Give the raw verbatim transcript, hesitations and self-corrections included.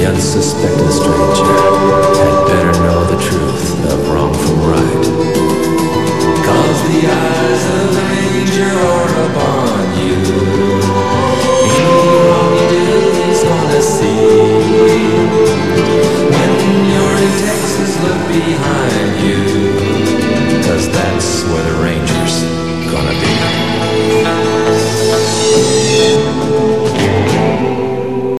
unsuspecting stranger had better know the truth of wrong from right. Cause the eyes of the ranger are upon you. Any wrong you do, he's gonna see. When you're in Texas, look behind you, cause that's where the ranger